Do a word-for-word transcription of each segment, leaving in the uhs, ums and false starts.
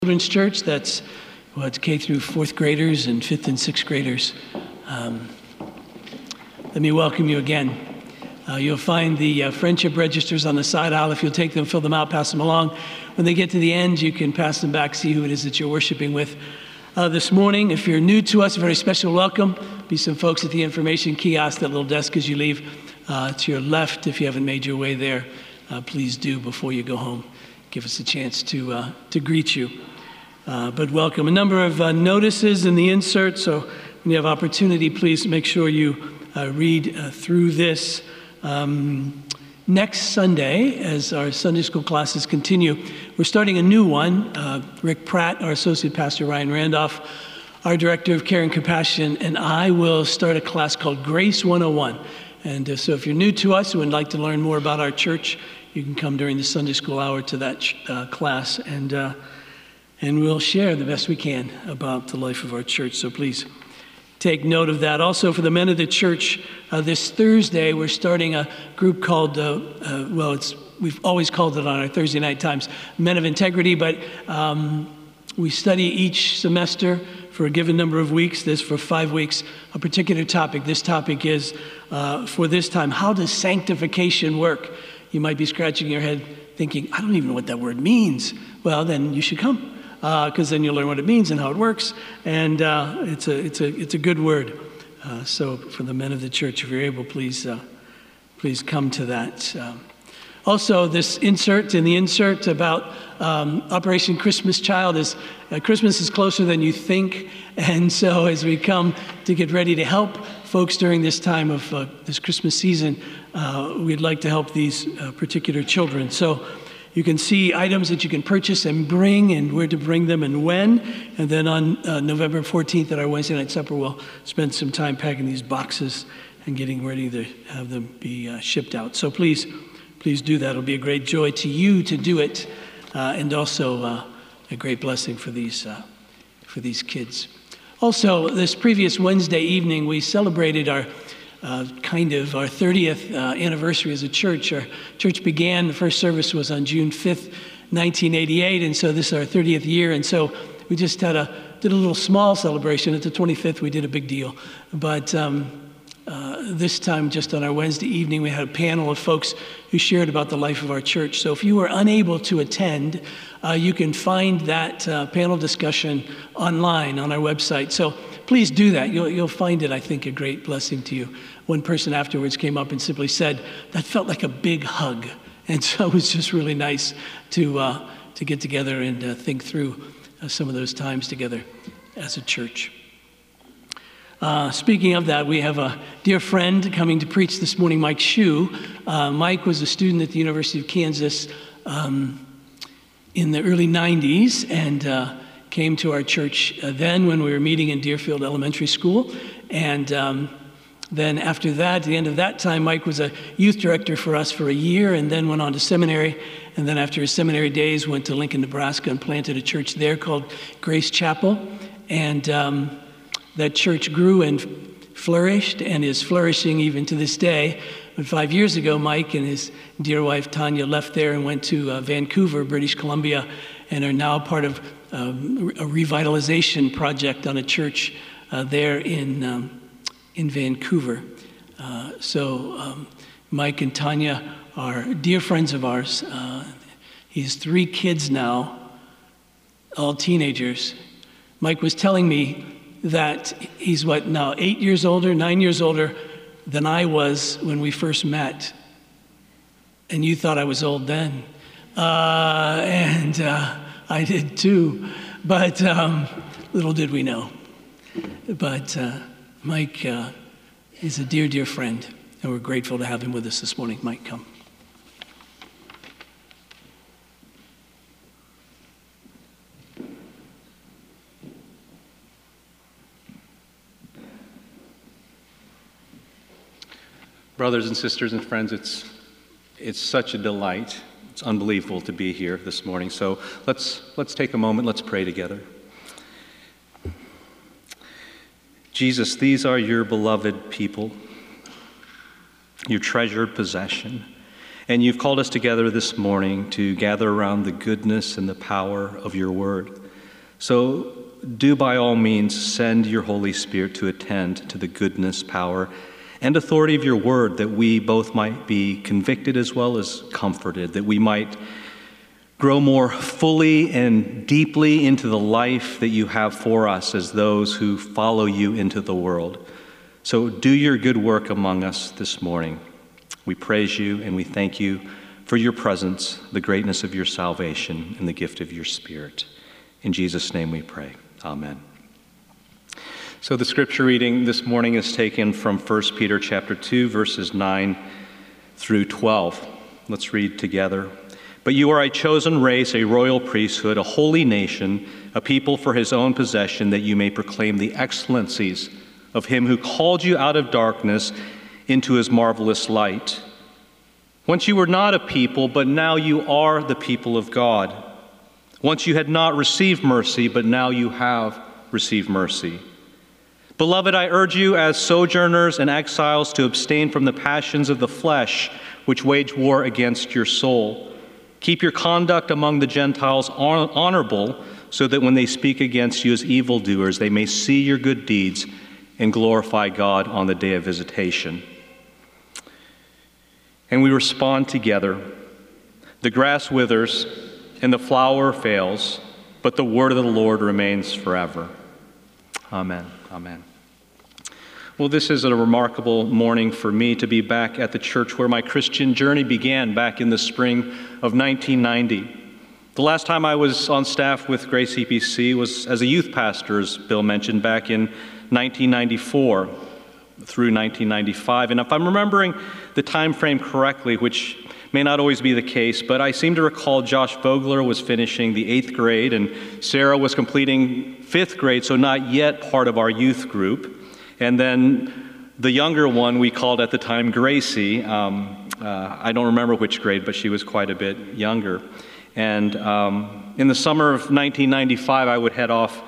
Children's Church. That's well, it's K through fourth graders and fifth and sixth graders. Um, let me welcome you again. Uh, you'll find the uh, friendship registers on the side aisle. If you'll take them, fill them out, pass them along. When they get to the end, you can pass them back, see who it is that you're worshiping with. Uh, this morning, if you're new to us, a very special welcome. Be some folks at the information kiosk, that little desk as you leave. Uh, to your left, if you haven't made your way there, uh, please do before you go home. Give us a chance to uh, to greet you. Uh, but welcome. A number of uh, notices in the insert, so when you have opportunity, please make sure you uh, read uh, through this. Um, next Sunday, as our Sunday school classes continue, we're starting a new one. Uh, Rick Pratt, our associate pastor, Ryan Randolph, our director of care and compassion, and I will start a class called Grace one oh one. And uh, so if you're new to us and would like to learn more about our church, you can come during the Sunday school hour to that uh, class, and uh, and we'll share the best we can about the life of our church. So please take note of that. Also, for the men of the church, uh, this Thursday we're starting a group called, uh, uh, well, it's we've always called it on our Thursday night times, Men of Integrity, but um, we study each semester for a given number of weeks. This for five weeks, a particular topic. This topic is, uh, for this time, how does sanctification work? You might be scratching your head thinking, I don't even know what that word means. Well, then you should come, because uh, then you'll learn what it means and how it works. And uh, it's a it's a it's a good word. Uh, so for the men of the church, if you're able, please uh, please come to that. Um, also, this insert in the insert about um, Operation Christmas Child is uh, Christmas is closer than you think, and so as we come to get ready to help folks during this time of uh, this Christmas season, uh, we'd like to help these uh, particular children. So you can see items that you can purchase and bring and where to bring them and when. And then on uh, November fourteenth at our Wednesday night supper, we'll spend some time packing these boxes and getting ready to have them be uh, shipped out. So please, please do that. It'll be a great joy to you to do it, uh, and also uh, a great blessing for these uh, for these kids. Also, this previous Wednesday evening, we celebrated our uh, kind of our thirtieth uh, anniversary as a church. Our church began, the first service was on June fifth, nineteen eighty-eight, and so this is our thirtieth year, and so we just had a did a little small celebration. At the twenty-fifth, we did a big deal, but um, uh, this time, just on our Wednesday evening, we had a panel of folks who shared about the life of our church. So if you were unable to attend, uh, you can find that uh, panel discussion online on our website. So please do that. You'll, you'll find it, I think, a great blessing to you. One person afterwards came up and simply said, that felt like a big hug. And so it was just really nice to uh, to get together and uh, think through uh, some of those times together as a church. Uh, speaking of that, we have a dear friend coming to preach this morning, Mike Shue. Uh, Mike was a student at the University of Kansas um, in the early nineties and uh, came to our church uh, then when we were meeting in Deerfield Elementary School. And um, then after that, at the end of that time, Mike was a youth director for us for a year and then went on to seminary. And then after his seminary days, went to Lincoln, Nebraska and planted a church there called Grace Chapel. And um, that church grew and flourished and is flourishing even to this day. But five years ago, Mike and his dear wife, Tanya, left there and went to uh, Vancouver, British Columbia, and are now part of um, a revitalization project on a church uh, there in um, in Vancouver. Uh, so um, Mike and Tanya are dear friends of ours. Uh, he has three kids now, all teenagers. Mike was telling me that he's what now, eight years older, nine years older than I was when we first met. And you thought I was old then. Uh, and uh, I did too. But um, little did we know. But uh, Mike uh, is a dear, dear friend. And we're grateful to have him with us this morning. Mike, come. Brothers and sisters and friends, it's it's such a delight. It's unbelievable to be here this morning. So let's let's take a moment, let's pray together. Jesus, these are your beloved people, your treasured possession. And you've called us together this morning to gather around the goodness and the power of your word. So do by all means send your Holy Spirit to attend to the goodness, power, and authority of your word, that we both might be convicted as well as comforted, that we might grow more fully and deeply into the life that you have for us as those who follow you into the world. So do your good work among us this morning. We praise you and we thank you for your presence, the greatness of your salvation, and the gift of your Spirit. In Jesus' name we pray. Amen. So the scripture reading this morning is taken from First Peter chapter two, verses nine through twelve. Let's read together. But you are a chosen race, a royal priesthood, a holy nation, a people for his own possession, that you may proclaim the excellencies of him who called you out of darkness into his marvelous light. Once you were not a people, but now you are the people of God. Once you had not received mercy, but now you have received mercy. Beloved, I urge you as sojourners and exiles to abstain from the passions of the flesh, which wage war against your soul. Keep your conduct among the Gentiles honorable, so that when they speak against you as evildoers, they may see your good deeds and glorify God on the day of visitation. And we respond together. The grass withers and the flower fails, but the word of the Lord remains forever. Amen. Amen. Well, this is a remarkable morning for me to be back at the church where my Christian journey began back in the spring of nineteen ninety. The last time I was on staff with Grace E P C was as a youth pastor, as Bill mentioned, back in nineteen ninety-four through nineteen ninety-five. And if I'm remembering the time frame correctly, which may not always be the case, but I seem to recall Josh Vogler was finishing the eighth grade and Sarah was completing fifth grade, so not yet part of our youth group. And then the younger one we called at the time Gracie. Um, uh, I don't remember which grade, but she was quite a bit younger. And um, in the summer of nineteen ninety-five, I would head off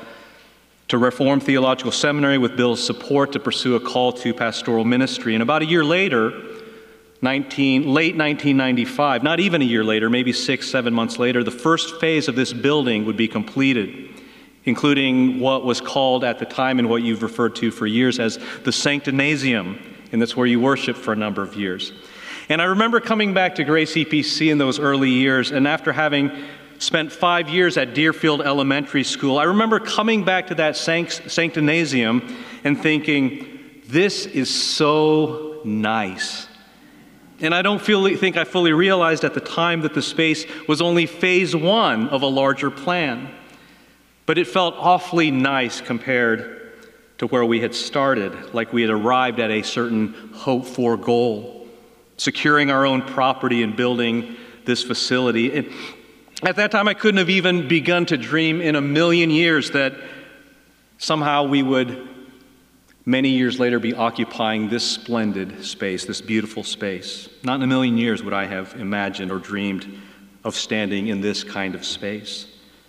to Reformed Theological Seminary with Bill's support to pursue a call to pastoral ministry. And about a year later, nineteen, late nineteen ninety-five, not even a year later, maybe six, seven months later, the first phase of this building would be completed, including what was called at the time and what you've referred to for years as the Sanctinasium, and that's where you worship for a number of years. And I remember coming back to Grace E P C in those early years, and after having spent five years at Deerfield Elementary School, I remember coming back to that Sanctinasium and thinking, this is so nice. And I don't feel, think I fully realized at the time that the space was only phase one of a larger plan. But it felt awfully nice compared to where we had started, like we had arrived at a certain hoped-for goal, securing our own property and building this facility. And at that time, I couldn't have even begun to dream in a million years that somehow we would, many years later, be occupying this splendid space, this beautiful space. Not in a million years would I have imagined or dreamed of standing in this kind of space.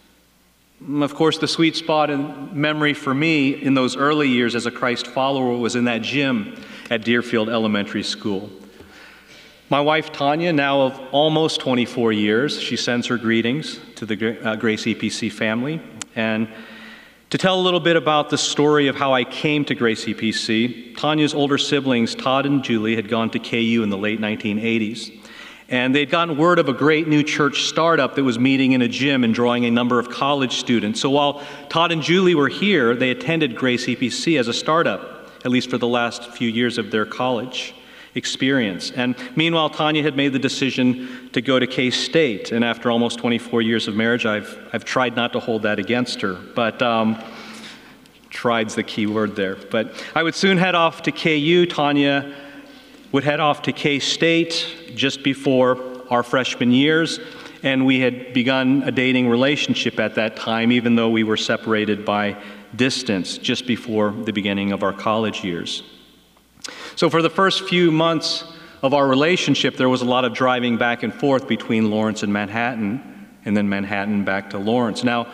Of course, the sweet spot in memory for me in those early years as a Christ follower was in that gym at Deerfield Elementary School. My wife, Tanya, now of almost twenty-four years, she sends her greetings to the uh, Grace E P C family. And to tell a little bit about the story of how I came to Grace E P C, Tanya's older siblings, Todd and Julie, had gone to K U in the late nineteen eighties. And they'd gotten word of a great new church startup that was meeting in a gym and drawing a number of college students. So while Todd and Julie were here, they attended Grace E P C as a startup, at least for the last few years of their college experience. And meanwhile, Tanya had made the decision to go to K-State. And after almost twenty-four years of marriage, I've, I've tried not to hold that against her. But um, tried's the key word there. But I would soon head off to K U. Tanya would head off to K-State just before our freshman years, and we had begun a dating relationship at that time, even though we were separated by distance just before the beginning of our college years. So for the first few months of our relationship, there was a lot of driving back and forth between Lawrence and Manhattan, and then Manhattan back to Lawrence. Now,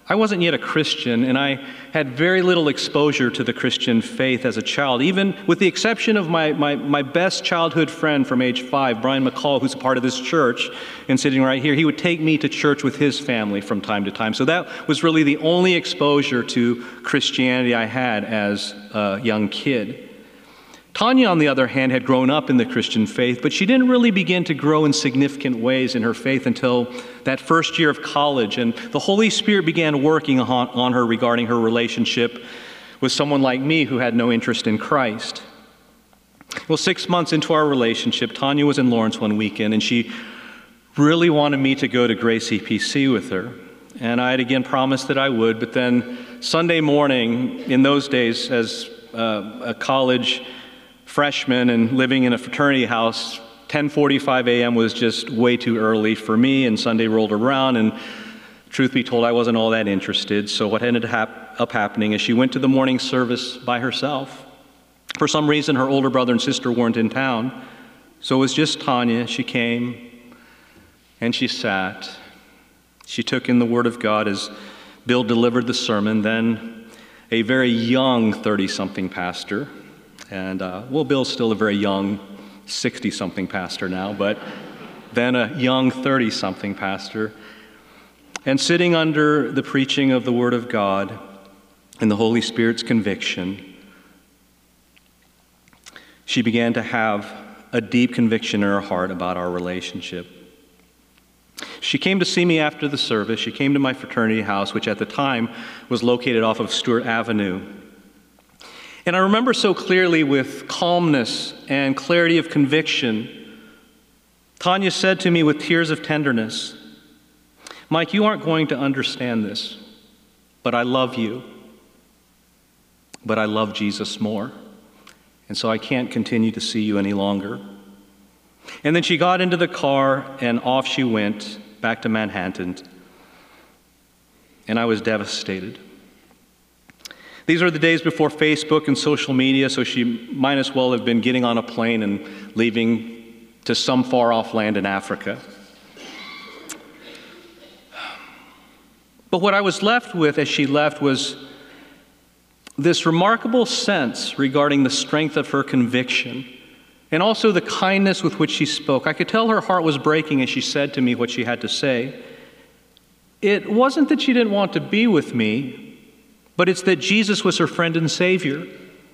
I wasn't yet a Christian, and I had very little exposure to the Christian faith as a child, even with the exception of my, my, my best childhood friend from age five, Brian McCall, who's a part of this church and sitting right here. He would take me to church with his family from time to time. So that was really the only exposure to Christianity I had as a young kid. Tanya, on the other hand, had grown up in the Christian faith, but she didn't really begin to grow in significant ways in her faith until that first year of college, and the Holy Spirit began working on, on her regarding her relationship with someone like me who had no interest in Christ. Well, six months into our relationship, Tanya was in Lawrence one weekend, and she really wanted me to go to Grace E P C with her. And I had again promised that I would, but then Sunday morning, in those days, as uh, a college freshman and living in a fraternity house, ten forty-five a.m. was just way too early for me, and Sunday rolled around, and truth be told, I wasn't all that interested. So what ended hap- up happening is she went to the morning service by herself. For some reason, her older brother and sister weren't in town, so it was just Tanya. She came, and she sat. She took in the Word of God as Bill delivered the sermon, then a very young thirty-something pastor. And, uh, well, Bill's still a very young sixty-something pastor now, but then a young thirty-something pastor. And sitting under the preaching of the Word of God and the Holy Spirit's conviction, she began to have a deep conviction in her heart about our relationship. She came to see me after the service. She came to my fraternity house, which at the time was located off of Stewart Avenue. And I remember so clearly, with calmness and clarity of conviction, Tanya said to me with tears of tenderness, "Mike, you aren't going to understand this, but I love you. But I love Jesus more. And so I can't continue to see you any longer." And then she got into the car and off she went back to Manhattan. And I was devastated. These were the days before Facebook and social media, so she might as well have been getting on a plane and leaving to some far-off land in Africa. But what I was left with as she left was this remarkable sense regarding the strength of her conviction and also the kindness with which she spoke. I could tell her heart was breaking as she said to me what she had to say. It wasn't that she didn't want to be with me, but it's that Jesus was her friend and Savior.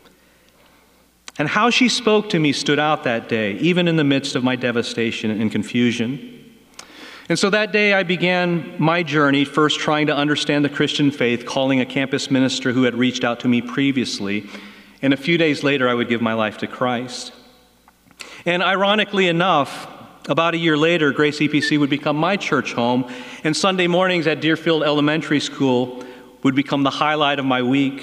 And how she spoke to me stood out that day, even in the midst of my devastation and confusion. And so that day I began my journey, first trying to understand the Christian faith, calling a campus minister who had reached out to me previously. And a few days later, I would give my life to Christ. And ironically enough, about a year later, Grace E P C would become my church home, and Sunday mornings at Deerfield Elementary School would become the highlight of my week.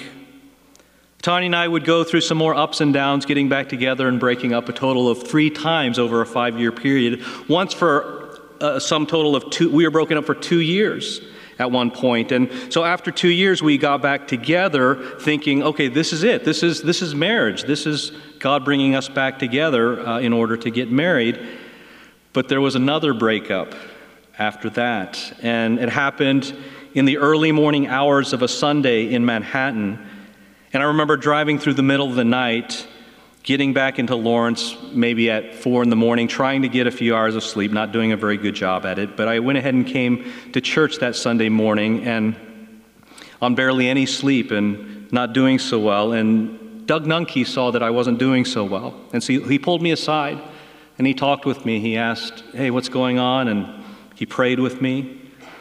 Tanya and I would go through some more ups and downs, getting back together and breaking up a total of three times over a five-year period. Once for uh, some total of two, we were broken up for two years at one point. And so after two years, we got back together thinking, okay, this is it. This is, this is marriage. This is God bringing us back together uh, in order to get married. But there was another breakup after that. And it happened in the early morning hours of a Sunday in Manhattan. And I remember driving through the middle of the night, getting back into Lawrence maybe at four in the morning, trying to get a few hours of sleep, not doing a very good job at it. But I went ahead and came to church that Sunday morning and on barely any sleep and not doing so well. And Doug Nunke saw that I wasn't doing so well. And so he pulled me aside and he talked with me. He asked, "Hey, what's going on?" And he prayed with me.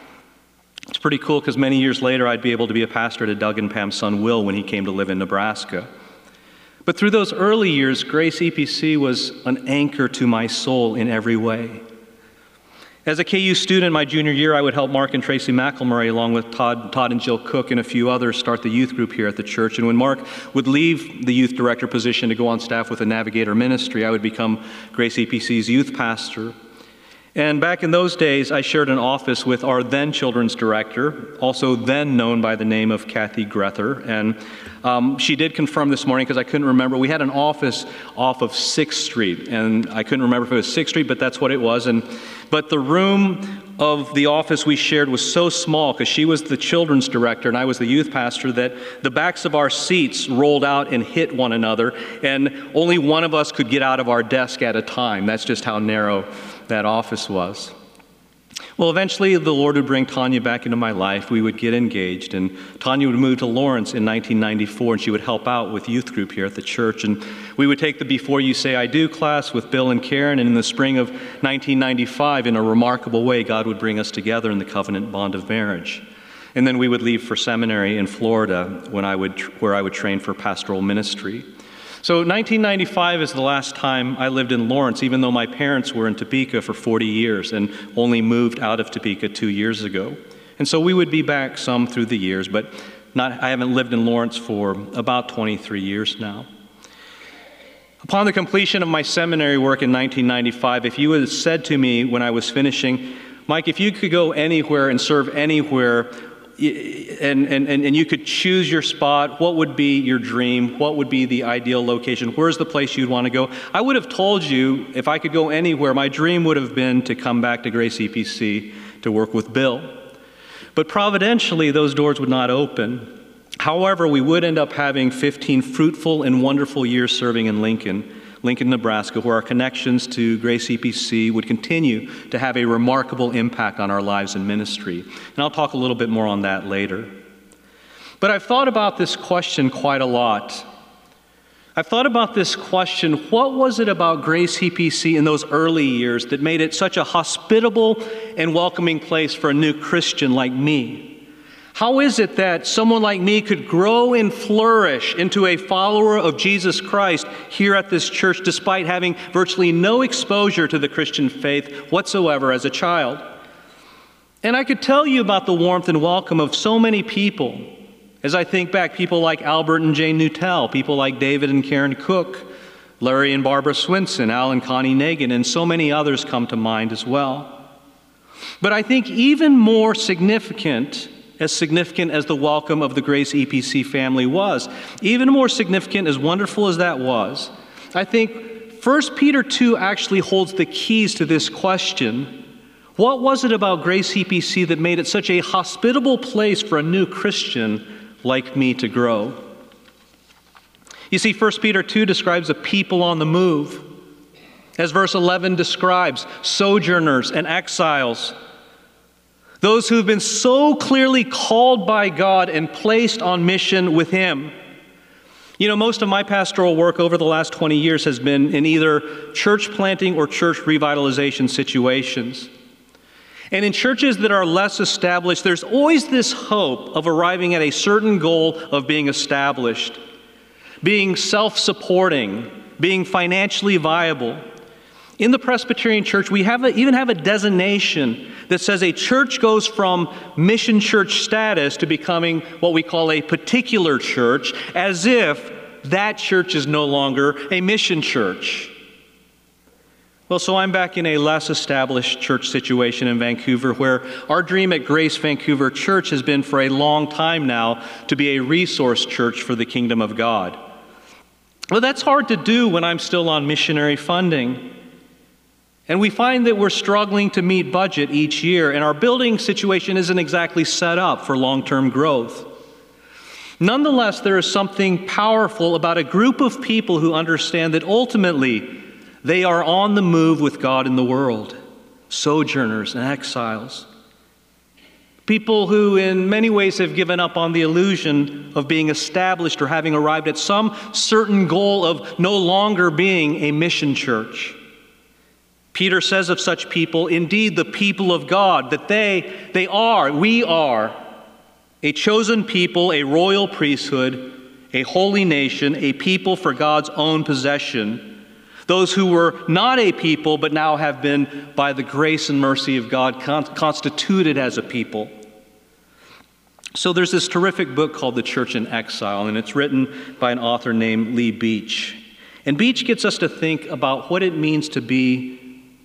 It's pretty cool because many years later, I'd be able to be a pastor to Doug and Pam's son, Will, when he came to live in Nebraska. But through those early years, Grace E P C was an anchor to my soul in every way. As a K U student my junior year, I would help Mark and Tracy McElmurray, along with Todd, Todd and Jill Cook and a few others, start the youth group here at the church. And when Mark would leave the youth director position to go on staff with the Navigator Ministry, I would become Grace E P C's youth pastor. And back in those days, I shared an office with our then children's director, also then known by the name of Kathy Grether. And um, she did confirm this morning because I couldn't remember. We had an office off of sixth street, and I couldn't remember if it was sixth street, but that's what it was. And but the room of the office we shared was so small, because she was the children's director and I was the youth pastor, that the backs of our seats rolled out and hit one another, and only one of us could get out of our desk at a time. That's just how narrow that office was. Well, eventually the Lord would bring Tanya back into my life. We would get engaged, and Tanya would move to Lawrence in nineteen ninety-four, and she would help out with youth group here at the church. And we would take the Before You Say I Do class with Bill and Karen, and in the spring of nineteen ninety-five, in a remarkable way, God would bring us together in the covenant bond of marriage. And then we would leave for seminary in Florida, when I would, where I would train for pastoral ministry. So nineteen ninety-five is the last time I lived in Lawrence, even though my parents were in Topeka for forty years and only moved out of Topeka two years ago. And so we would be back some through the years, but not, I haven't lived in Lawrence for about twenty-three years now. Upon the completion of my seminary work in nineteen ninety-five, if you had said to me when I was finishing, Mike, if you could go anywhere and serve anywhere, And, and, and you could choose your spot, what would be your dream? What would be the ideal location? Where's the place you'd want to go? I would have told you, if I could go anywhere, my dream would have been to come back to Grace E P C to work with Bill. But providentially, those doors would not open. However, we would end up having fifteen fruitful and wonderful years serving in Lincoln, Lincoln, Nebraska, where our connections to Grace E P C would continue to have a remarkable impact on our lives and ministry. And I'll talk a little bit more on that later. But I've thought about this question quite a lot. I've thought about this question, what was it about Grace E P C in those early years that made it such a hospitable and welcoming place for a new Christian like me? How is it that someone like me could grow and flourish into a follower of Jesus Christ here at this church despite having virtually no exposure to the Christian faith whatsoever as a child? And I could tell you about the warmth and welcome of so many people. As I think back, people like Albert and Jane Newtell, people like David and Karen Cook, Larry and Barbara Swinson, Al and Connie Nagin, and so many others come to mind as well. But I think even more significant as significant as the welcome of the Grace E P C family was, even more significant, as wonderful as that was, I think First Peter two actually holds the keys to this question. What was it about Grace E P C that made it such a hospitable place for a new Christian like me to grow? You see, First Peter two describes a people on the move. As verse eleven describes, sojourners and exiles, those who've been so clearly called by God and placed on mission with Him. You know, most of my pastoral work over the last twenty years has been in either church planting or church revitalization situations. And in churches that are less established, there's always this hope of arriving at a certain goal of being established, being self-supporting, being financially viable. In the Presbyterian Church, we have a, even have a designation that says a church goes from mission church status to becoming what we call a particular church, as if that church is no longer a mission church. Well, so I'm back in a less established church situation in Vancouver, where our dream at Grace Vancouver Church has been for a long time now to be a resource church for the kingdom of God. Well, that's hard to do when I'm still on missionary funding. And we find that we're struggling to meet budget each year, and our building situation isn't exactly set up for long-term growth. Nonetheless, there is something powerful about a group of people who understand that ultimately they are on the move with God in the world, sojourners and exiles. People who in many ways have given up on the illusion of being established or having arrived at some certain goal of no longer being a mission church. Peter says of such people, indeed the people of God, that they, they are, we are, a chosen people, a royal priesthood, a holy nation, a people for God's own possession. Those who were not a people, but now have been, by the grace and mercy of God, con- constituted as a people. So there's this terrific book called The Church in Exile, and it's written by an author named Lee Beach. And Beach gets us to think about what it means to be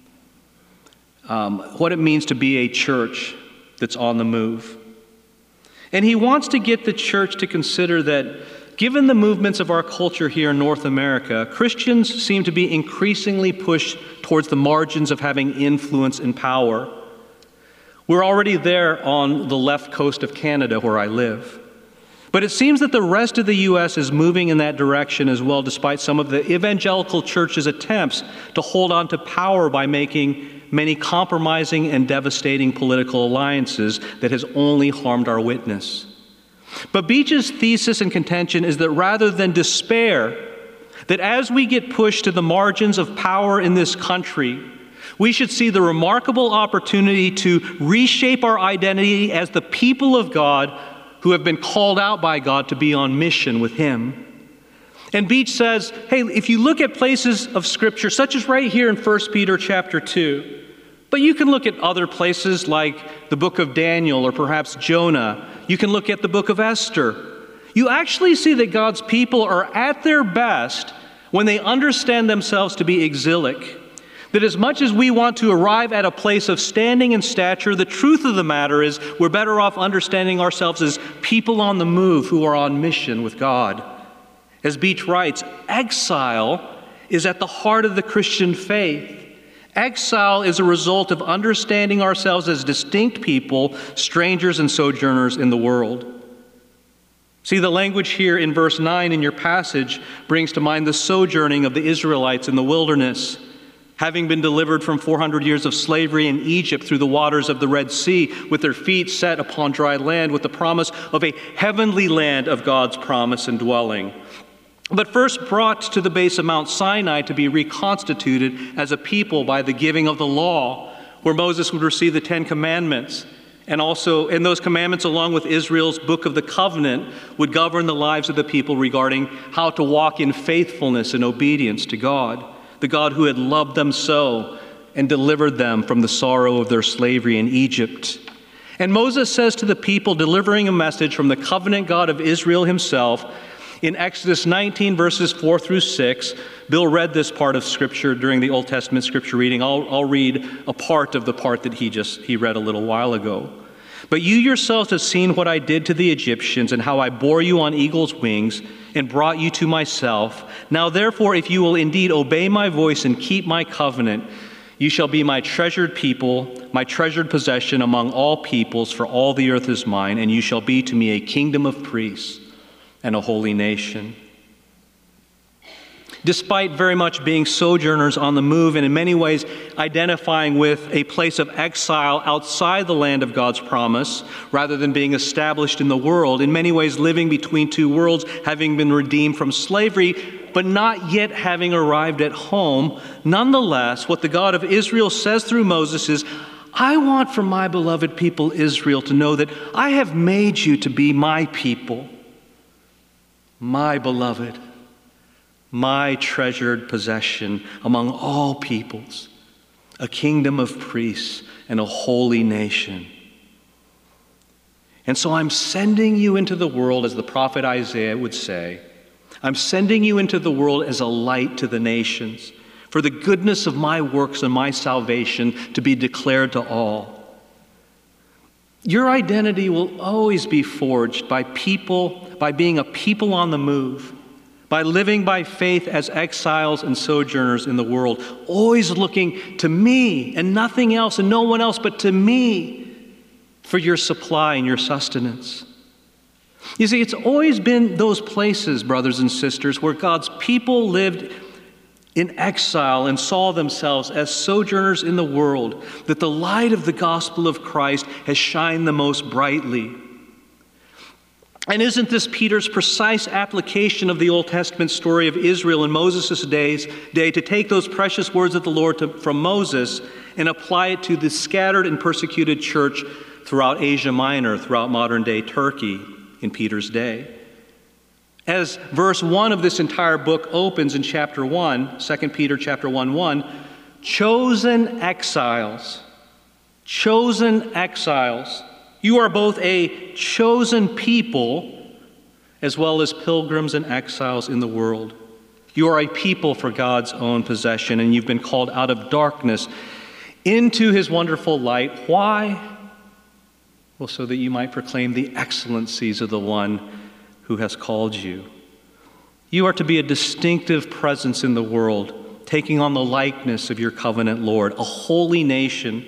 Um, what it means to be a church that's on the move. And he wants to get the church to consider that given the movements of our culture here in North America, Christians seem to be increasingly pushed towards the margins of having influence and power. We're already there on the left coast of Canada where I live. But it seems that the rest of the U S is moving in that direction as well, despite some of the evangelical church's attempts to hold on to power by making many compromising and devastating political alliances that has only harmed our witness. But Beach's thesis and contention is that rather than despair, that as we get pushed to the margins of power in this country, we should see the remarkable opportunity to reshape our identity as the people of God who have been called out by God to be on mission with Him. And Beach says, hey, if you look at places of Scripture, such as right here in First Peter chapter two, but you can look at other places like the book of Daniel or perhaps Jonah. You can look at the book of Esther. You actually see that God's people are at their best when they understand themselves to be exilic. That as much as we want to arrive at a place of standing in stature, the truth of the matter is we're better off understanding ourselves as people on the move who are on mission with God. As Beach writes, exile is at the heart of the Christian faith. Exile is a result of understanding ourselves as distinct people, strangers and sojourners in the world. See, the language here in verse nine in your passage brings to mind the sojourning of the Israelites in the wilderness. Having been delivered from four hundred years of slavery in Egypt through the waters of the Red Sea, with their feet set upon dry land, with the promise of a heavenly land of God's promise and dwelling. But first brought to the base of Mount Sinai to be reconstituted as a people by the giving of the law, where Moses would receive the Ten Commandments. And also, and those commandments, along with Israel's book of the covenant, would govern the lives of the people regarding how to walk in faithfulness and obedience to God, the God who had loved them so and delivered them from the sorrow of their slavery in Egypt. And Moses says to the people, delivering a message from the covenant God of Israel himself, in Exodus nineteen, verses four through six, Bill read this part of Scripture during the Old Testament Scripture reading. I'll, I'll read a part of the part that he just he read a little while ago. But you yourselves have seen what I did to the Egyptians and how I bore you on eagle's wings and brought you to myself. Now therefore, if you will indeed obey my voice and keep my covenant, you shall be my treasured people, my treasured possession among all peoples, for all the earth is mine, and you shall be to me a kingdom of priests and a holy nation. Despite very much being sojourners on the move and in many ways identifying with a place of exile outside the land of God's promise, rather than being established in the world, in many ways living between two worlds, having been redeemed from slavery, but not yet having arrived at home, nonetheless, what the God of Israel says through Moses is, I want for my beloved people Israel to know that I have made you to be my people, my beloved, my treasured possession among all peoples, a kingdom of priests and a holy nation. And so I'm sending you into the world, as the prophet Isaiah would say, I'm sending you into the world as a light to the nations, for the goodness of my works and my salvation to be declared to all. Your identity will always be forged by people, by being a people on the move, by living by faith as exiles and sojourners in the world, always looking to me and nothing else and no one else but to me for your supply and your sustenance. You see, it's always been those places, brothers and sisters, where God's people lived in exile and saw themselves as sojourners in the world, that the light of the gospel of Christ has shined the most brightly. And isn't this Peter's precise application of the Old Testament story of Israel in Moses' days, day to take those precious words of the Lord to, from Moses and apply it to the scattered and persecuted church throughout Asia Minor, throughout modern-day Turkey in Peter's day? As verse one of this entire book opens in chapter one, Second Peter chapter one, one, chosen exiles, chosen exiles. You are both a chosen people as well as pilgrims and exiles in the world. You are a people for God's own possession, and you've been called out of darkness into his wonderful light. Why? Well, so that you might proclaim the excellencies of the one who has called you. You are to be a distinctive presence in the world, taking on the likeness of your covenant Lord, a holy nation.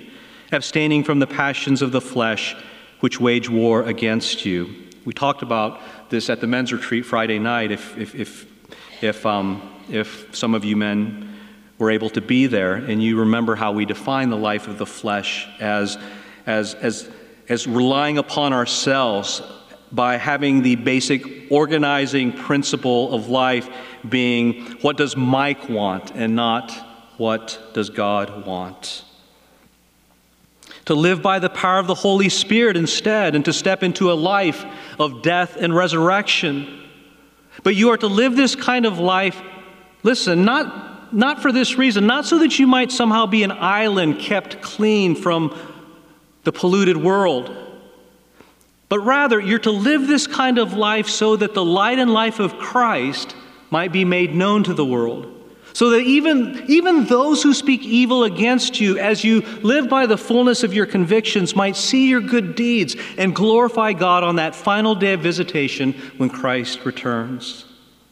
abstaining from the passions of the flesh which wage war against you. We talked about this at the men's retreat Friday night, if, if, if, if, um, if some of you men were able to be there, and you remember how we define the life of the flesh as, as, as, as relying upon ourselves by having the basic organizing principle of life being, what does Mike want, and not what does God want? To live by the power of the Holy Spirit instead, and to step into a life of death and resurrection. But you are to live this kind of life, listen, not, not for this reason, not so that you might somehow be an island kept clean from the polluted world, but rather you're to live this kind of life so that the light and life of Christ might be made known to the world. So that even, even those who speak evil against you, as you live by the fullness of your convictions, might see your good deeds and glorify God on that final day of visitation when Christ returns.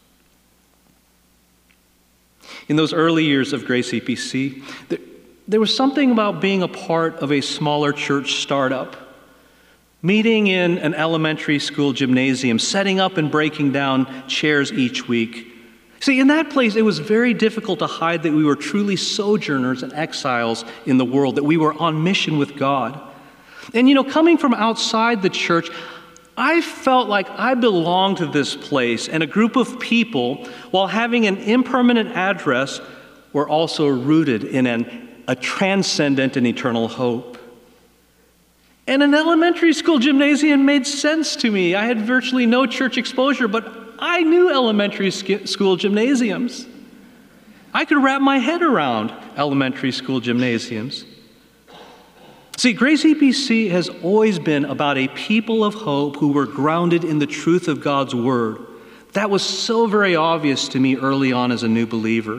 In those early years of Grace E P C, there, there was something about being a part of a smaller church startup, meeting in an elementary school gymnasium, setting up and breaking down chairs each week. See, in that place, it was very difficult to hide that we were truly sojourners and exiles in the world, that we were on mission with God. And you know, coming from outside the church, I felt like I belonged to this place and a group of people, while having an impermanent address, were also rooted in an, a transcendent and eternal hope. And an elementary school gymnasium made sense to me. I had virtually no church exposure, but I knew elementary school gymnasiums. I could wrap my head around elementary school gymnasiums. See, Grace E P C has always been about a people of hope who were grounded in the truth of God's Word. That was so very obvious to me early on as a new believer.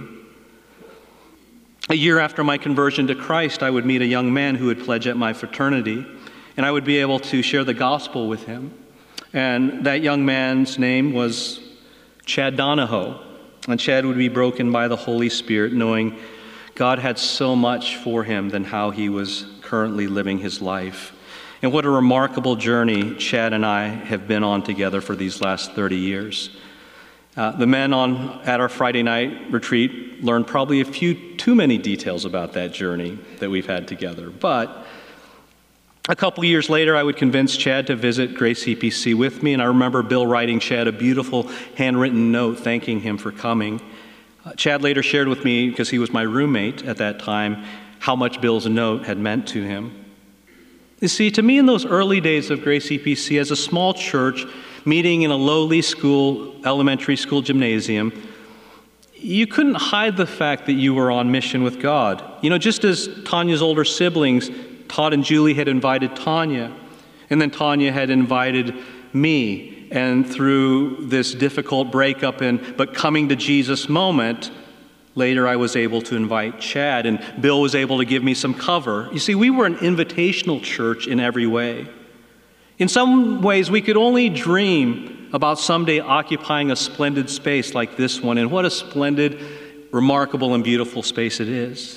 A year after my conversion to Christ, I would meet a young man who would pledge at my fraternity, and I would be able to share the gospel with him. And that young man's name was Chad Donahoe. And Chad would be broken by the Holy Spirit, knowing God had so much for him than how he was currently living his life. And what a remarkable journey Chad and I have been on together for these last thirty years. Uh, the men on at our Friday night retreat learned probably a few too many details about that journey that we've had together. But a couple years later, I would convince Chad to visit Grace E P C with me, and I remember Bill writing Chad a beautiful handwritten note thanking him for coming. Uh, Chad later shared with me, because he was my roommate at that time, how much Bill's note had meant to him. You see, to me in those early days of Grace E P C, as a small church meeting in a lowly school, elementary school gymnasium, you couldn't hide the fact that you were on mission with God. You know, just as Tanya's older siblings, Todd and Julie, had invited Tanya, and then Tanya had invited me, and through this difficult breakup and but coming to Jesus moment, later I was able to invite Chad, and Bill was able to give me some cover. You see, we were an invitational church in every way. In some ways, we could only dream about someday occupying a splendid space like this one, and what a splendid, remarkable, and beautiful space it is.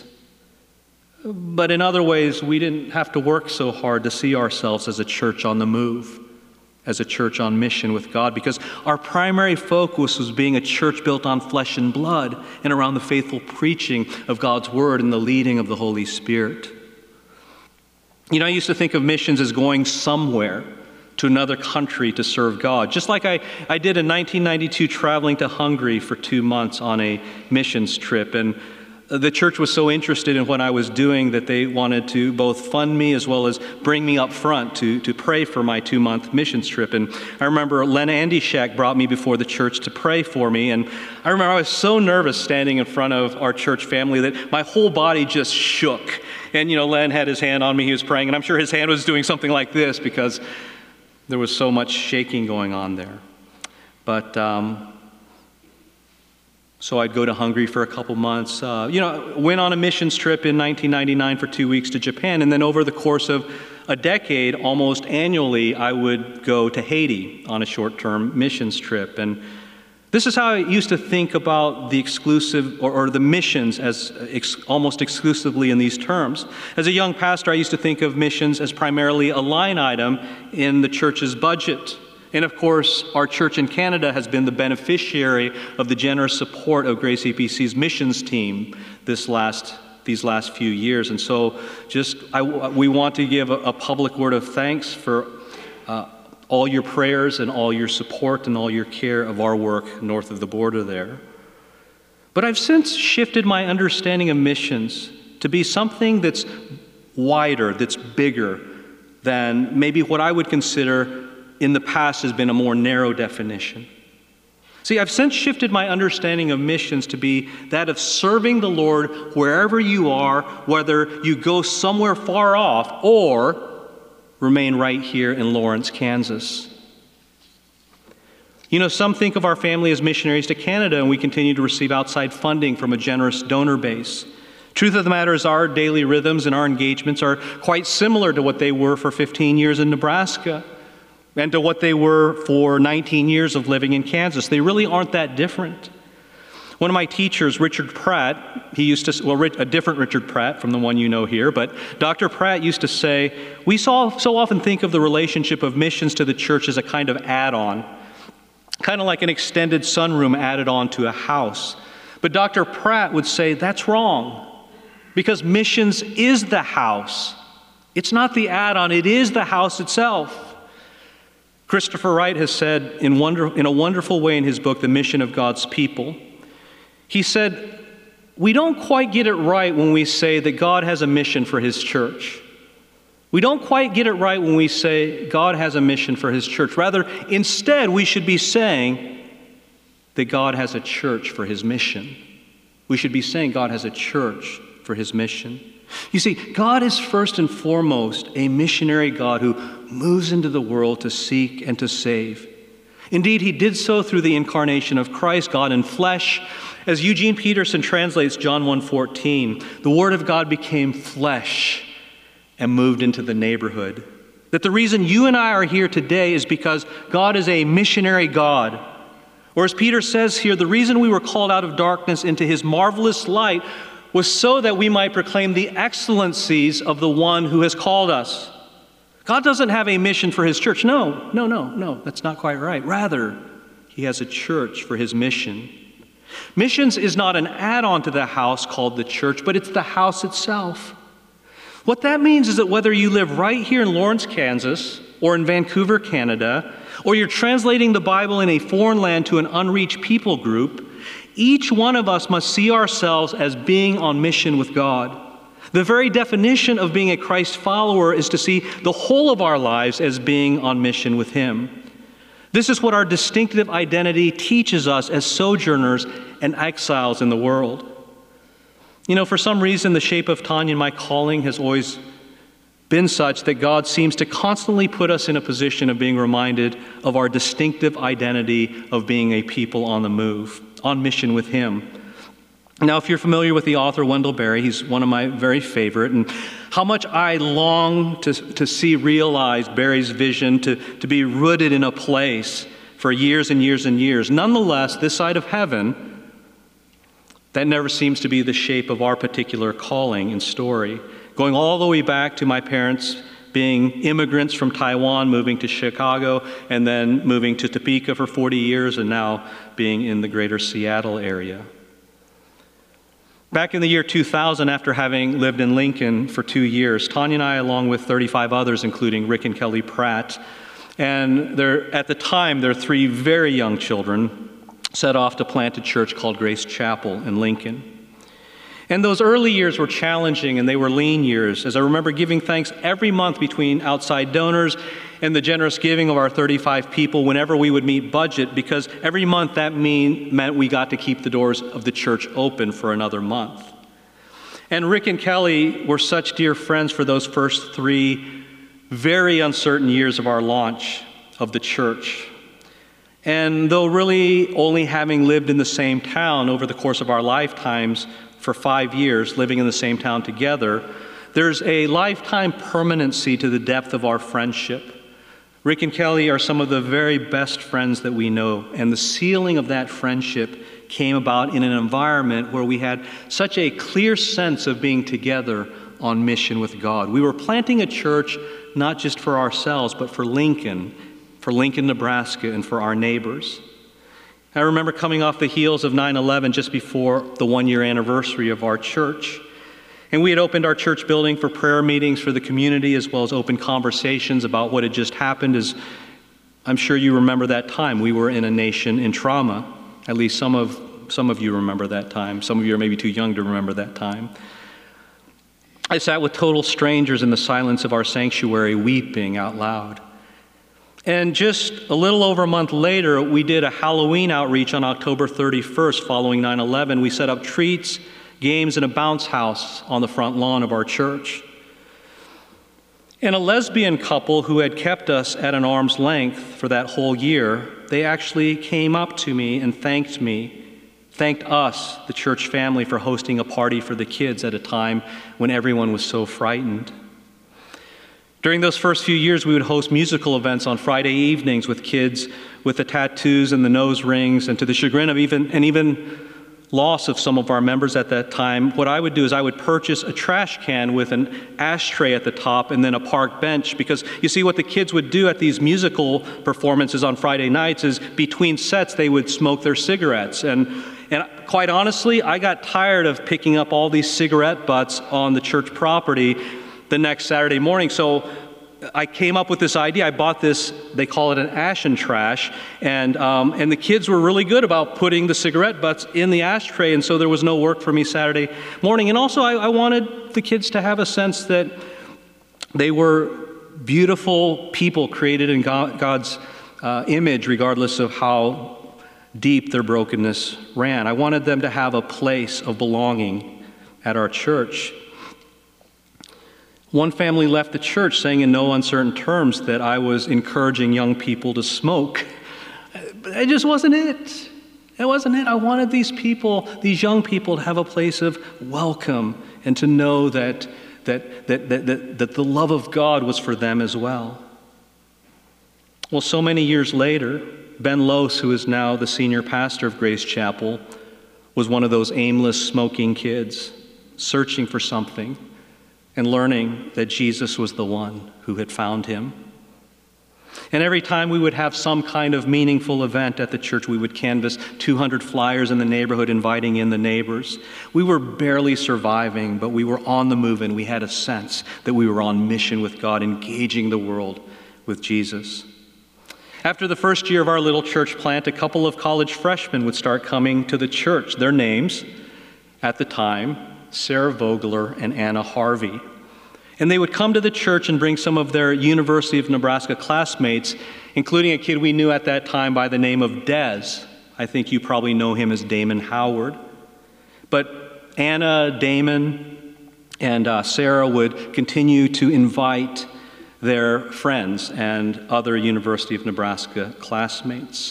But in other ways, we didn't have to work so hard to see ourselves as a church on the move, as a church on mission with God, because our primary focus was being a church built on flesh and blood and around the faithful preaching of God's Word and the leading of the Holy Spirit. You know, I used to think of missions as going somewhere to another country to serve God, just like I, I did in nineteen ninety-two, traveling to Hungary for two months on a missions trip. And the church was so interested in what I was doing that they wanted to both fund me as well as bring me up front to, to pray for my two-month missions trip. And I remember Len Andyshak brought me before the church to pray for me. And I remember I was so nervous standing in front of our church family that my whole body just shook. And, you know, Len had his hand on me, he was praying, and I'm sure his hand was doing something like this because there was so much shaking going on there. But, um, So I'd go to Hungary for a couple months. Uh, you know, went on a missions trip in nineteen ninety-nine for two weeks to Japan. And then over the course of a decade, almost annually, I would go to Haiti on a short-term missions trip. And This is how I used to think about the exclusive or, or the missions as ex, almost exclusively in these terms. As a young pastor, I used to think of missions as primarily a line item in the church's budget. And of course, our church in Canada has been the beneficiary of the generous support of Grace E P C's missions team this last these last few years. And so just I, we want to give a, a public word of thanks for uh, all your prayers and all your support and all your care of our work north of the border there. But I've since shifted my understanding of missions to be something that's wider, that's bigger than maybe what I would consider in the past has been a more narrow definition. See, I've since shifted my understanding of missions to be that of serving the Lord wherever you are, whether you go somewhere far off or remain right here in Lawrence, Kansas. You know, some think of our family as missionaries to Canada, and we continue to receive outside funding from a generous donor base. Truth of the matter is our daily rhythms and our engagements are quite similar to what they were for fifteen years in Nebraska and to what they were for nineteen years of living in Kansas. They really aren't that different. One of my teachers, Richard Pratt, he used to, well, a different Richard Pratt from the one you know here, but Doctor Pratt used to say, we so, so often think of the relationship of missions to the church as a kind of add-on, kind of like an extended sunroom added on to a house. But Doctor Pratt would say, that's wrong, because missions is the house. It's not the add-on, it is the house itself. Christopher Wright has said in, wonder, in a wonderful way in his book, The Mission of God's People, he said, we don't quite get it right when we say that God has a mission for his church. We don't quite get it right when we say God has a mission for his church. Rather, instead, we should be saying that God has a church for his mission. We should be saying God has a church for his mission. You see, God is first and foremost a missionary God who moves into the world to seek and to save. Indeed, he did so through the incarnation of Christ, God in flesh. As Eugene Peterson translates John one fourteen, the Word of God became flesh and moved into the neighborhood. That the reason you and I are here today is because God is a missionary God. Or as Peter says here, the reason we were called out of darkness into his marvelous light was so that we might proclaim the excellencies of the one who has called us. God doesn't have a mission for his church. No, no, no, no, that's not quite right. Rather, he has a church for his mission. Missions is not an add-on to the house called the church, but it's the house itself. What that means is that whether you live right here in Lawrence, Kansas, or in Vancouver, Canada, or you're translating the Bible in a foreign land to an unreached people group, each one of us must see ourselves as being on mission with God. The very definition of being a Christ follower is to see the whole of our lives as being on mission with him. This is what our distinctive identity teaches us as sojourners and exiles in the world. You know, for some reason, the shape of Tanya and my calling has always been such that God seems to constantly put us in a position of being reminded of our distinctive identity of being a people on the move, on mission with him. Now, if you're familiar with the author Wendell Berry, he's one of my very favorite, and how much I long to, to see realized Berry's vision to, to be rooted in a place for years and years and years. Nonetheless, this side of heaven, that never seems to be the shape of our particular calling and story. Going all the way back to my parents being immigrants from Taiwan, moving to Chicago, and then moving to Topeka for forty years, and now being in the greater Seattle area. Back in the year two thousand, after having lived in Lincoln for two years, Tanya and I, along with thirty-five others, including Rick and Kelly Pratt, and their, at the time, their three very young children, set off to plant a church called Grace Chapel in Lincoln. And those early years were challenging, and they were lean years, as I remember giving thanks every month between outside donors and the generous giving of our thirty-five people whenever we would meet budget, because every month that mean, meant we got to keep the doors of the church open for another month. And Rick and Kelly were such dear friends for those first three very uncertain years of our launch of the church. And though really only having lived in the same town over the course of our lifetimes for five years, living in the same town together, there's a lifetime permanency to the depth of our friendship. Rick and Kelly are some of the very best friends that we know, and the sealing of that friendship came about in an environment where we had such a clear sense of being together on mission with God. We were planting a church not just for ourselves, but for Lincoln, for Lincoln, Nebraska, and for our neighbors. I remember coming off the heels of nine eleven, just before the one-year anniversary of our church. And we had opened our church building for prayer meetings for the community, as well as open conversations about what had just happened. As I'm sure you remember that time, we were in a nation in trauma. At least some of, some of you remember that time. Some of you are maybe too young to remember that time. I sat with total strangers in the silence of our sanctuary, weeping out loud. And just a little over a month later, we did a Halloween outreach on October thirty-first following nine eleven. We set up treats, games, and a bounce house on the front lawn of our church. And a lesbian couple who had kept us at an arm's length for that whole year, they actually came up to me and thanked me, thanked us, the church family, for hosting a party for the kids at a time when everyone was so frightened. During those first few years, we would host musical events on Friday evenings with kids with the tattoos and the nose rings, and to the chagrin of even, and even loss of some of our members at that time, what I would do is I would purchase a trash can with an ashtray at the top and then a park bench, because you see what the kids would do at these musical performances on Friday nights is between sets they would smoke their cigarettes. And, and quite honestly, I got tired of picking up all these cigarette butts on the church property the next Saturday morning. So I came up with this idea. I bought this, they call it an ashen trash, and um, and the kids were really good about putting the cigarette butts in the ashtray, and so there was no work for me Saturday morning. And also I, I wanted the kids to have a sense that they were beautiful people created in God, God's uh, image, regardless of how deep their brokenness ran. I wanted them to have a place of belonging at our church. One family left the church saying in no uncertain terms that I was encouraging young people to smoke. But it just wasn't it. It wasn't it. I wanted these people, these young people, to have a place of welcome and to know that, that, that, that, that, that the love of God was for them as well. Well, so many years later, Ben Lose, who is now the senior pastor of Grace Chapel, was one of those aimless smoking kids, searching for something, and learning that Jesus was the one who had found him. And every time we would have some kind of meaningful event at the church, we would canvass two hundred flyers in the neighborhood inviting in the neighbors. We were barely surviving, but we were on the move, and we had a sense that we were on mission with God, engaging the world with Jesus. After the first year of our little church plant, a couple of college freshmen would start coming to the church. Their names, at the time, Sarah Vogler and Anna Harvey. And they would come to the church and bring some of their University of Nebraska classmates, including a kid we knew at that time by the name of Dez. I think you probably know him as Damon Howard. But Anna, Damon, and uh, Sarah would continue to invite their friends and other University of Nebraska classmates.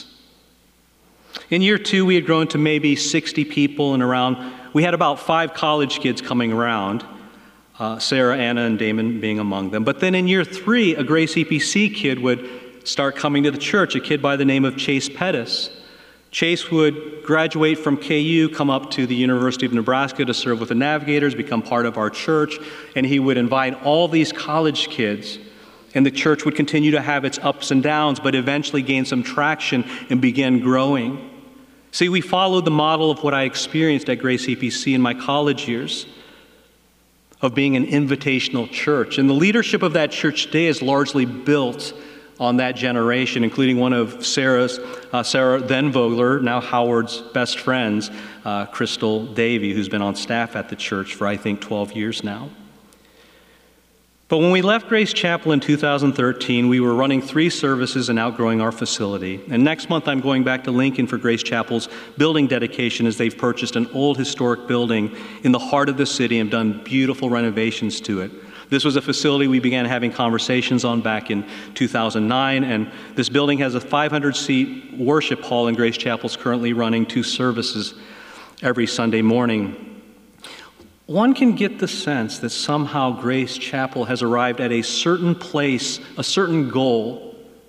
In year two, we had grown to maybe sixty people, and around, we had about five college kids coming around, uh, Sarah, Anna, and Damon being among them. But then in year three, a Grace E P C kid would start coming to the church, a kid by the name of Chase Pettis. Chase would graduate from K U, come up to the University of Nebraska to serve with the Navigators, become part of our church, and he would invite all these college kids. And the church would continue to have its ups and downs, but eventually gain some traction and begin growing. See, we followed the model of what I experienced at Grace E P C in my college years, of being an invitational church. And the leadership of that church today is largely built on that generation, including one of Sarah's, uh, Sarah then Vogler, now Howard's best friends, uh, Crystal Davey, who's been on staff at the church for, I think, twelve years now. But when we left Grace Chapel in two thousand thirteen, we were running three services and outgrowing our facility. And next month, I'm going back to Lincoln for Grace Chapel's building dedication, as they've purchased an old historic building in the heart of the city and done beautiful renovations to it. This was a facility we began having conversations on back in two thousand nine, and this building has a five hundred seat worship hall, and Grace Chapel's currently running two services every Sunday morning. One can get the sense that somehow Grace Chapel has arrived at a certain place, a certain goal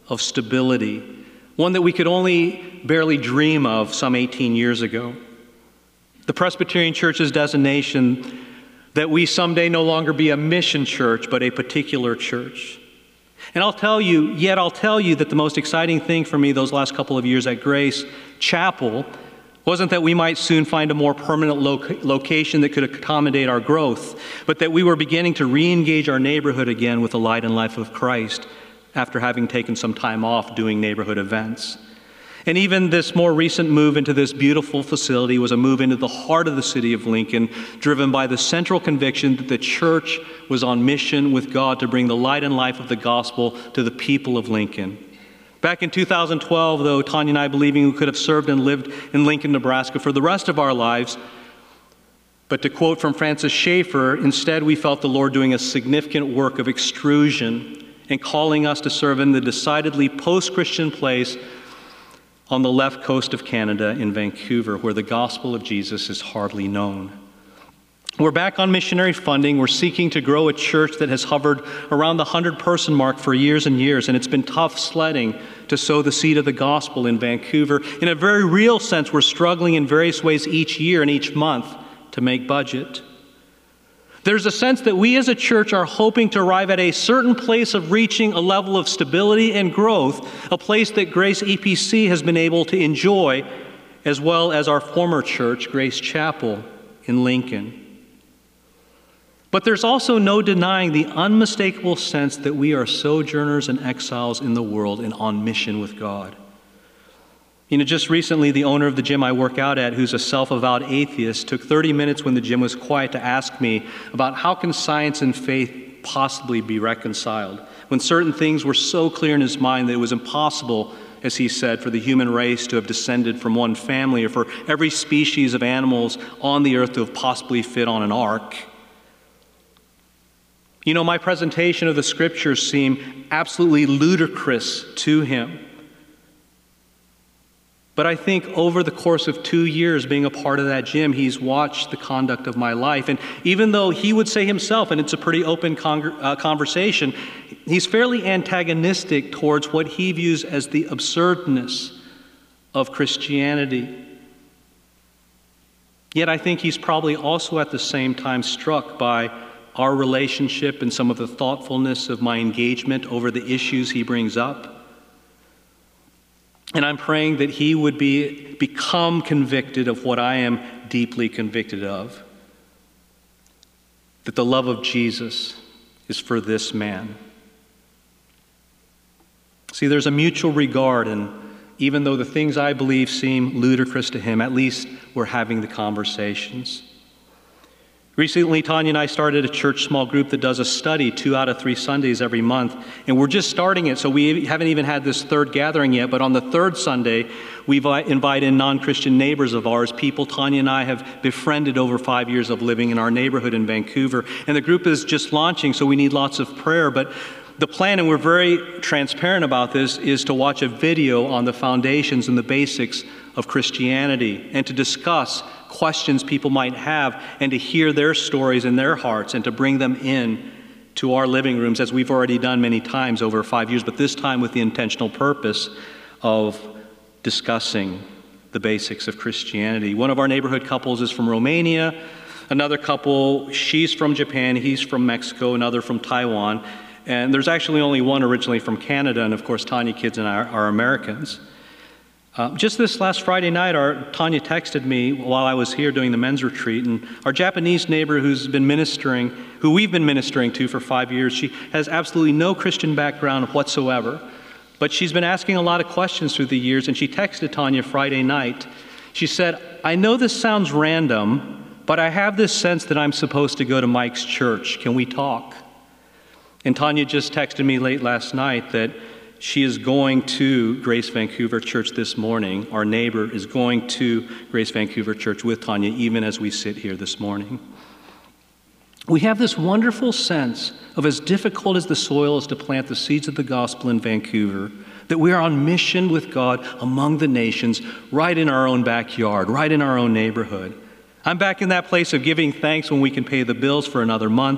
of stability, one that we could only barely dream of some eighteen years ago. The Presbyterian Church's designation that we someday no longer be a mission church, but a particular church. And I'll tell you, yet I'll tell you that the most exciting thing for me those last couple of years at Grace Chapel wasn't that we might soon find a more permanent loc- location that could accommodate our growth, but that we were beginning to re-engage our neighborhood again with the light and life of Christ after having taken some time off doing neighborhood events. And even this more recent move into this beautiful facility was a move into the heart of the city of Lincoln, driven by the central conviction that the church was on mission with God to bring the light and life of the gospel to the people of Lincoln. Back in two thousand twelve, though, Tanya and I believing we could have served and lived in Lincoln, Nebraska for the rest of our lives, but to quote from Francis Schaeffer, instead we felt the Lord doing a significant work of extrusion and calling us to serve in the decidedly post-Christian place on the left coast of Canada in Vancouver, where the gospel of Jesus is hardly known. We're back on missionary funding. We're seeking to grow a church that has hovered around the hundred-person mark for years and years, and it's been tough sledding to sow the seed of the gospel in Vancouver. In a very real sense, we're struggling in various ways each year and each month to make budget. There's a sense that we as a church are hoping to arrive at a certain place of reaching a level of stability and growth, a place that Grace E P C has been able to enjoy, as well as our former church, Grace Chapel in Lincoln. But there's also no denying the unmistakable sense that we are sojourners and exiles in the world and on mission with God. You know, just recently, the owner of the gym I work out at, who's a self-avowed atheist, took thirty minutes when the gym was quiet to ask me about how can science and faith possibly be reconciled, when certain things were so clear in his mind that it was impossible, as he said, for the human race to have descended from one family, or for every species of animals on the earth to have possibly fit on an ark. You know, my presentation of the scriptures seemed absolutely ludicrous to him. But I think over the course of two years being a part of that gym, he's watched the conduct of my life. And even though he would say himself, and it's a pretty open con- uh, conversation, he's fairly antagonistic towards what he views as the absurdness of Christianity. Yet I think he's probably also at the same time struck by our relationship and some of the thoughtfulness of my engagement over the issues he brings up. And I'm praying that he would be become convicted of what I am deeply convicted of, that the love of Jesus is for this man. See, there's a mutual regard, and even though the things I believe seem ludicrous to him, at least we're having the conversations. Recently, Tanya and I started a church small group that does a study two out of three Sundays every month. And we're just starting it, so we haven't even had this third gathering yet. But on the third Sunday, we've invited non-Christian neighbors of ours, people Tanya and I have befriended over five years of living in our neighborhood in Vancouver. And the group is just launching, so we need lots of prayer. But the plan, and we're very transparent about this, is to watch a video on the foundations and the basics of Christianity and to discuss questions people might have and to hear their stories in their hearts and to bring them in to our living rooms, as we've already done many times over five years, but this time with the intentional purpose of discussing the basics of Christianity. One of our neighborhood couples is from Romania. Another couple, she's from Japan, he's from Mexico, another from Taiwan. And there's actually only one originally from Canada, and of course Tanya kids and I are, are Americans. Uh, just this last Friday night, our Tanya texted me while I was here doing the men's retreat, and our Japanese neighbor who's been ministering, who we've been ministering to for five years, she has absolutely no Christian background whatsoever, but she's been asking a lot of questions through the years, and she texted Tanya Friday night. She said, "I know this sounds random, but I have this sense that I'm supposed to go to Mike's church. Can we talk?" And Tanya just texted me late last night that she is going to Grace Vancouver Church this morning. Our neighbor is going to Grace Vancouver Church with Tanya, even as we sit here this morning. We have this wonderful sense of, as difficult as the soil is to plant the seeds of the gospel in Vancouver, that we are on mission with God among the nations, right in our own backyard, right in our own neighborhood. I'm back in that place of giving thanks when we can pay the bills for another month,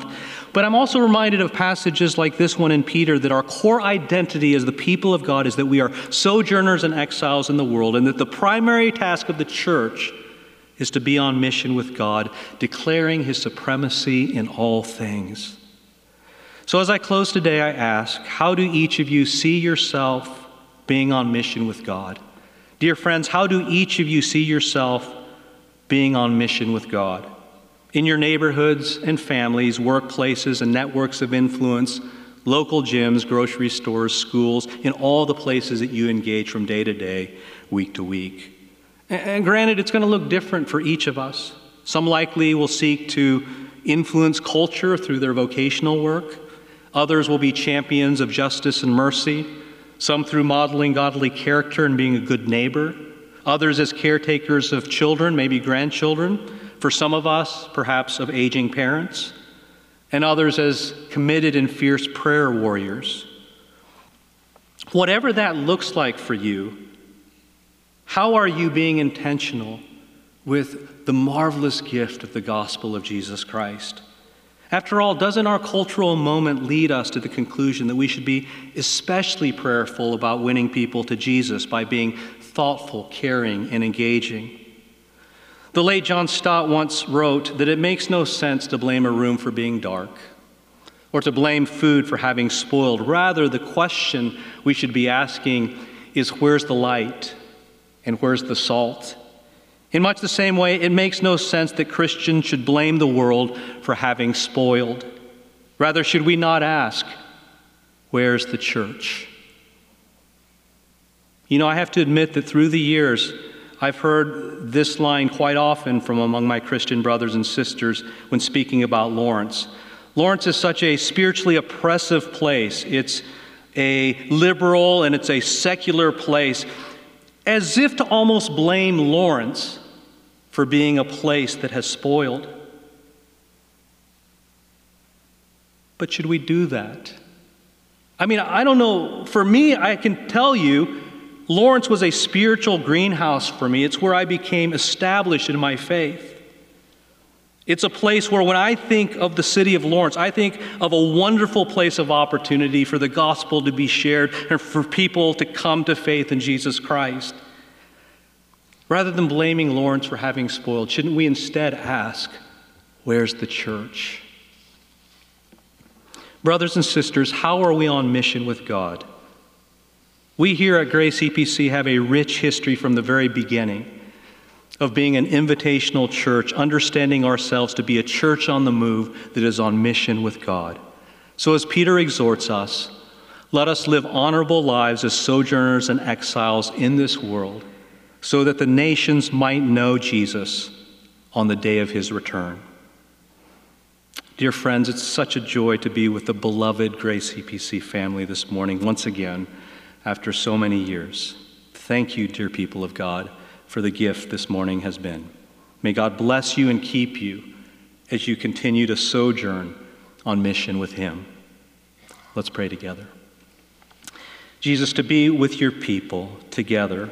But I'm also reminded of passages like this one in Peter, that our core identity as the people of God is that we are sojourners and exiles in the world, and that the primary task of the church is to be on mission with God, declaring his supremacy in all things. So as I close today, I ask, how do each of you see yourself being on mission with God? Dear friends, how do each of you see yourself being on mission with God? In your neighborhoods and families, workplaces and networks of influence, local gyms, grocery stores, schools, in all the places that you engage from day to day, week to week. And granted, it's going to look different for each of us. Some likely will seek to influence culture through their vocational work. Others will be champions of justice and mercy. Some through modeling godly character and being a good neighbor. Others as caretakers of children, maybe grandchildren. For some of us, perhaps of aging parents. And others as committed and fierce prayer warriors. Whatever that looks like for you, how are you being intentional with the marvelous gift of the gospel of Jesus Christ? After all, doesn't our cultural moment lead us to the conclusion that we should be especially prayerful about winning people to Jesus by being thoughtful, caring, and engaging? The late John Stott once wrote that it makes no sense to blame a room for being dark or to blame food for having spoiled. Rather, the question we should be asking is, where's the light and where's the salt? In much the same way, it makes no sense that Christians should blame the world for having spoiled. Rather, should we not ask, where's the church? You know, I have to admit that through the years, I've heard this line quite often from among my Christian brothers and sisters when speaking about Lawrence. Lawrence is such a spiritually oppressive place. It's a liberal and it's a secular place, as if to almost blame Lawrence for being a place that has spoiled. But should we do that? I mean, I don't know. For me, I can tell you, Lawrence was a spiritual greenhouse for me. It's where I became established in my faith. It's a place where when I think of the city of Lawrence, I think of a wonderful place of opportunity for the gospel to be shared and for people to come to faith in Jesus Christ. Rather than blaming Lawrence for having spoiled, shouldn't we instead ask, where's the church? Brothers and sisters, how are we on mission with God? We here at Grace E P C have a rich history from the very beginning of being an invitational church, understanding ourselves to be a church on the move that is on mission with God. So as Peter exhorts us, let us live honorable lives as sojourners and exiles in this world, so that the nations might know Jesus on the day of his return. Dear friends, it's such a joy to be with the beloved Grace E P C family this morning once again after so many years. Thank you, dear people of God, for the gift this morning has been. May God bless you and keep you as you continue to sojourn on mission with him. Let's pray together. Jesus, to be with your people together,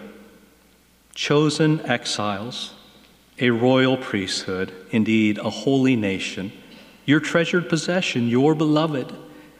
chosen exiles, a royal priesthood, indeed a holy nation, your treasured possession, your beloved.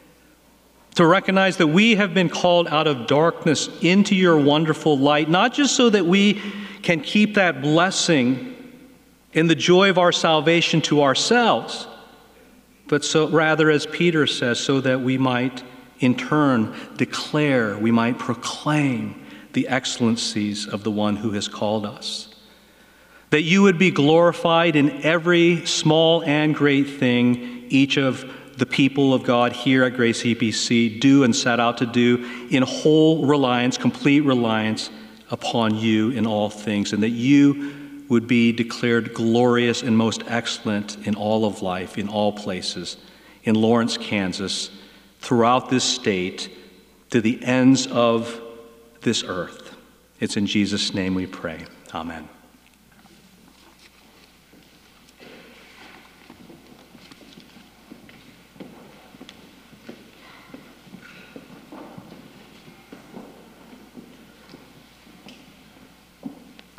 To recognize that we have been called out of darkness into your wonderful light, not just so that we can keep that blessing in the joy of our salvation to ourselves, but so rather, as Peter says, so that we might in turn declare, we might proclaim the excellencies of the one who has called us. That you would be glorified in every small and great thing each of the people of God here at Grace E P C do and set out to do in whole reliance, complete reliance upon you in all things, and that you would be declared glorious and most excellent in all of life, in all places, in Lawrence, Kansas, throughout this state, to the ends of this earth. It's in Jesus' name we pray. Amen.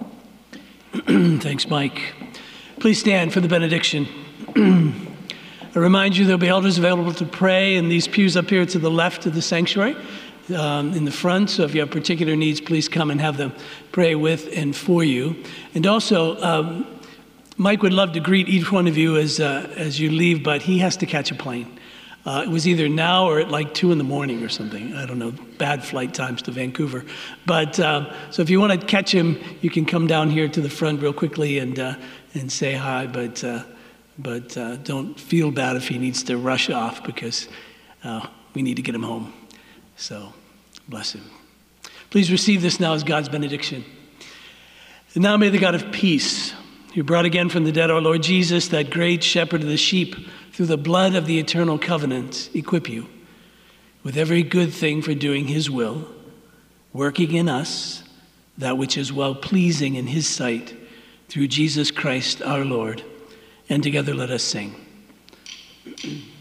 Thanks, Mike. Please stand for the benediction. I remind you there'll be elders available to pray in these pews up here to the left of the sanctuary, um, in the front. So if you have particular needs, please come and have them pray with and for you. And also, um, Mike would love to greet each one of you as uh, as you leave, but he has to catch a plane. Uh, it was either now or at like two in the morning or something. I don't know, bad flight times to Vancouver. But uh, so if you want to catch him, you can come down here to the front real quickly and uh, and say hi. But uh, but uh, don't feel bad if he needs to rush off, because uh, we need to get him home. So bless him. Please receive this now as God's benediction. And now may the God of peace, who brought again from the dead our Lord Jesus, that great shepherd of the sheep, through the blood of the eternal covenant, equip you with every good thing for doing his will, working in us that which is well-pleasing in his sight, through Jesus Christ our Lord. And together let us sing.